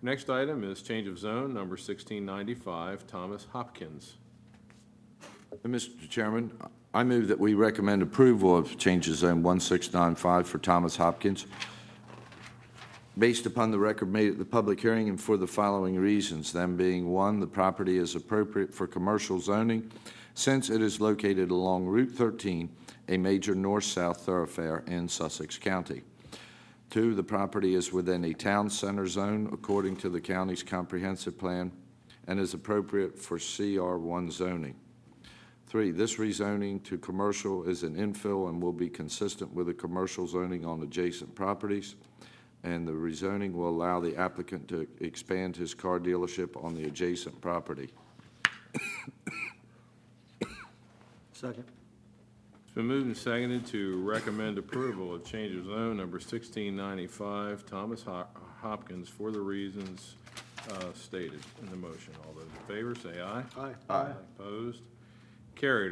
Next item is change of zone, number 1695, Thomas Hopkins. Mr. Chairman, I move that we recommend approval of change of zone 1695 for Thomas Hopkins based upon the record made at the public hearing and for the following reasons, them being: 1, the property is appropriate for commercial zoning since it is located along Route 13, a major north-south thoroughfare in Sussex County. 2, the property is within a town center zone according to the county's comprehensive plan and is appropriate for CR1 zoning. 3, this rezoning to commercial is an infill and will be consistent with the commercial zoning on adjacent properties, and the rezoning will allow the applicant to expand his car dealership on the adjacent property. Second. It's been moved and seconded to recommend approval of change of zone number 1695, Thomas Hopkins, for the reasons stated in the motion. All those in favor say aye. Aye. Aye. Opposed? Carried.